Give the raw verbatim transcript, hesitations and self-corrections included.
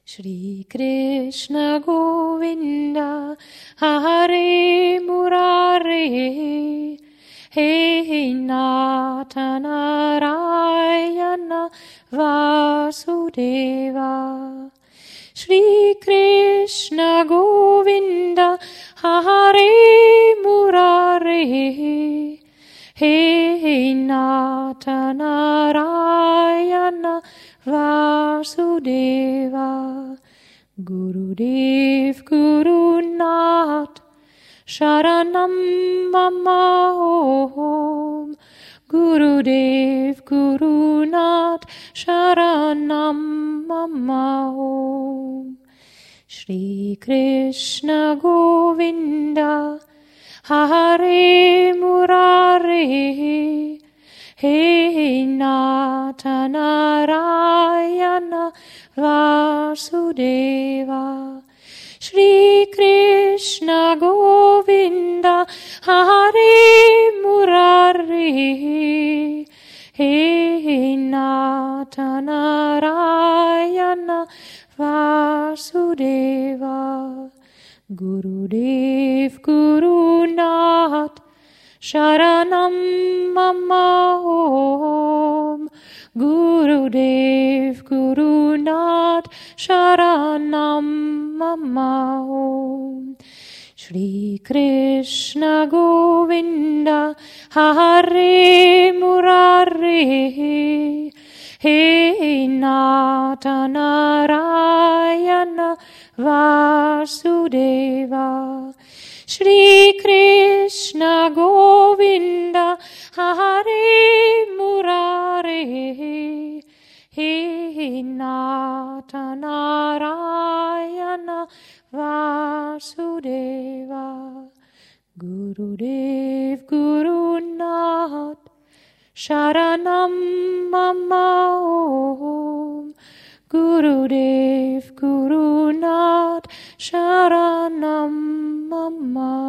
Shri Krishna Govinda Hare Murare He Nata Narayana Vasudeva. Shri Krishna Govinda Hare Murare He Nata Narayana Vasudeva. Gurudev Gurunath Sharanam Mama Om. Gurudev Gurunath Sharanam Mama Om. Shri Krishna Govinda Hare Murare He Nata Narayana Vasudeva. Shri Krishna Govinda Hare Murare He Nata Narayana Vasudeva. Gurudev Gurunath Sharanam Mama Om. Gurudev Gurunath Sharanam Mama Om. Shri Krishna Govinda Hare Murare He Nata Narayana Vasudeva. Shri Krishna Govinda Hare Murare He Nata Narayana Vasudeva. Gurudev Gurunath Sharanam Mama Om. Gurudev Gurunath Sharanam Mama